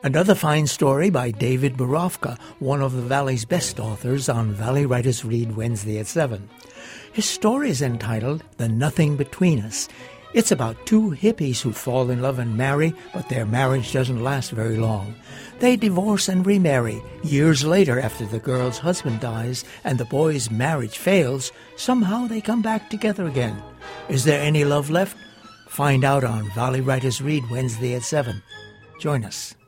Another fine story by David Borofka, one of the Valley's best authors, on Valley Writers Read Wednesday at 7. His story is entitled The Nothing Between Us. It's about two hippies who fall in love and marry, but their marriage doesn't last very long. They divorce and remarry. Years later, after the girl's husband dies and the boy's marriage fails, somehow they come back together again. Is there any love left? Find out on Valley Writers Read Wednesday at 7. Join us.